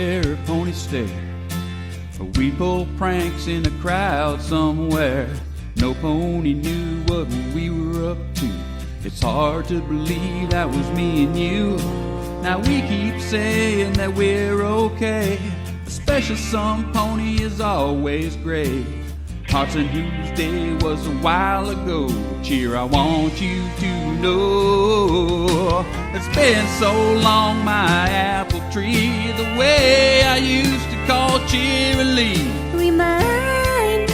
there a pony stare? We pulled pranks in a crowd somewhere. No pony knew what we were up to. It's hard to believe that was me and you. Now we keep saying that we're okay. A special some pony is always great. Hearts and Whose Day was a while ago. Cheer, I want you to know. It's been so long, my apple tree, the way I used to call Cheerilee. Remind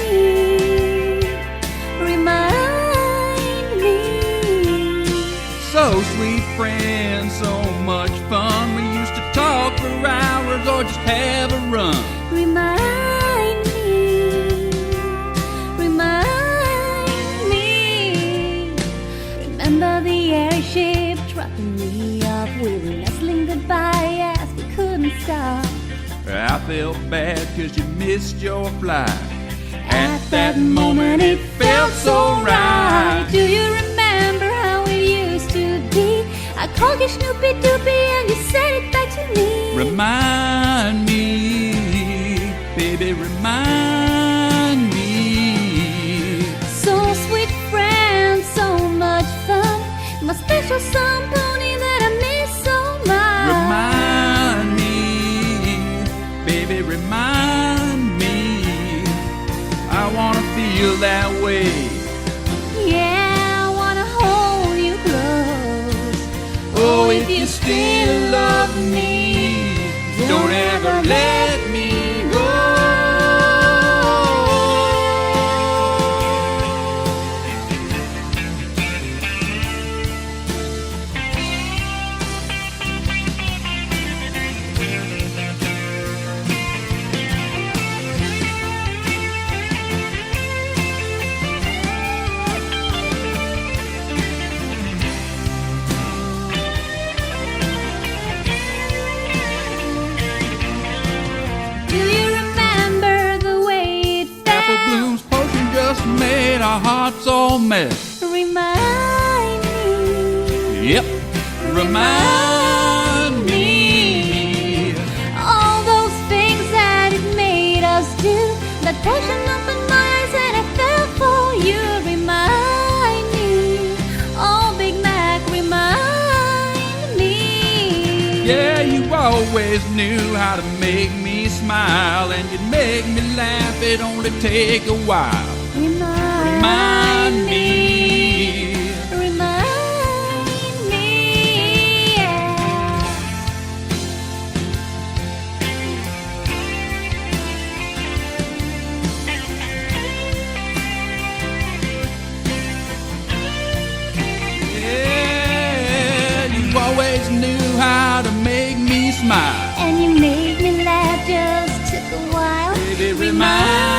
me. So sweet friend, so much fun. We used to talk for hours or just have a run. Remind me. Remember the airship dropping me off. We were wrestling goodbye as we couldn't stop. I felt bad cause you missed your flight. At that moment it felt so right. Do you remember how it used to be? I called you Snoopy Doopy and you said it back to me. Remind me, baby, remind me. So sweet friend, so much fun. My special some pony that I miss so much. Remind me, baby, remind me. I wanna feel that way. Yeah, I wanna hold you close. Oh, if you still love me, don't ever let me go. Do you remember the way it Apple felt? Bloom's potion just made our hearts all melt. Remind me. Yep, remind me. All those things that it made us do. That potion opened my eyes and I fell for you. Remind me. Oh, Big Mac, remind me. Yeah, you always knew how to make me smile, and you'd make me laugh, it'd only take a while. Remind me. Remind me. Yeah. Yeah, you always knew how to make me smile. And you made me laugh, just took a while. Baby, remind